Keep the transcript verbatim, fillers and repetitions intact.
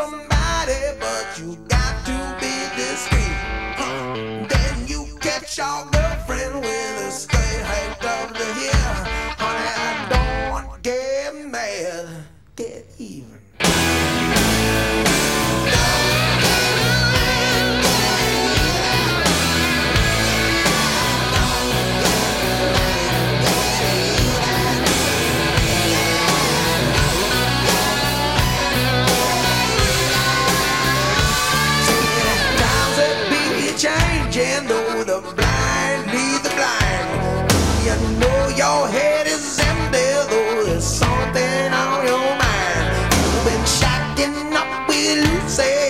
somebody, but you got to be discreet. Huh. Then you catch your girlfriend with a skirt hiked up to here. Honey, I don't get mad, get even. Changing, though the blind lead the blind. You know your head is empty, though there's something on your mind. You've been shacking up with Lucy.